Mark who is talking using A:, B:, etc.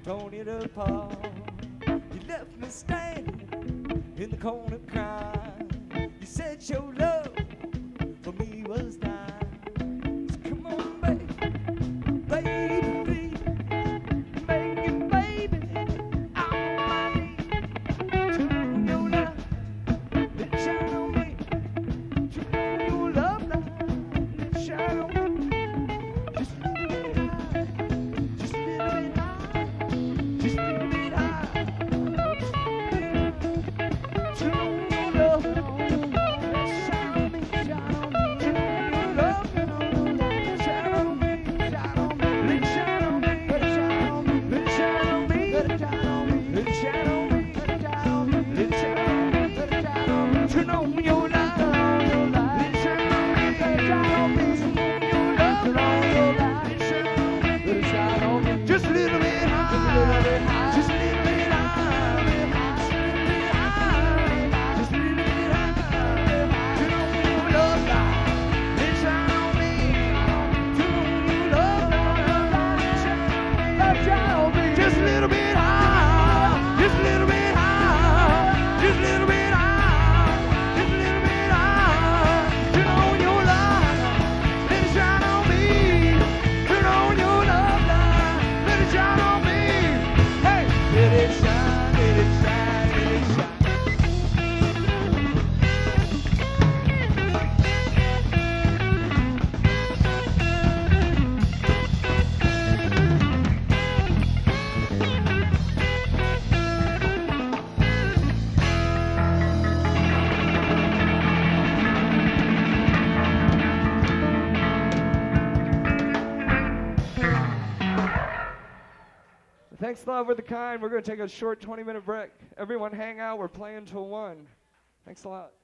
A: torn it apart. You left me standing in the corner crying. You said your love for me was dying. So come on, baby, baby, please, make it, baby. I'm on my knees. Turn on your light, let it shine on me. Turn on your love light, let it shine on me. Just a little bit high, just a little bit high, just a little bit high. Turn on your love, let it shine on me, shine on me. Turn on your love, let it shine on me, shine on me. Let it shine on me, let it shine on me, let it shine on me, let it shine on me, let it shine on me, let it shine on me, let it shine on me, let it shine on me. Turn on your light, let it shine on me, let it shine on me. Turn on your love, let it shine on me, let it shine on me. Just a little bit high, just a little bit high, just a little bit high. Turn on your love light, let it shine on me. Turn on your love light, let it shine on me. Just a little bit high, just a little bit high, just a little bit high, just a little bit high. Turn on your light, let it shine on me. Turn on your love light, let it shine on me. Hey, let it shine, let it shine, let it shine. Thanks, Love with the Kind. We're going to take a short 20-minute break. Everyone hang out. We're playing till 1. Thanks a lot.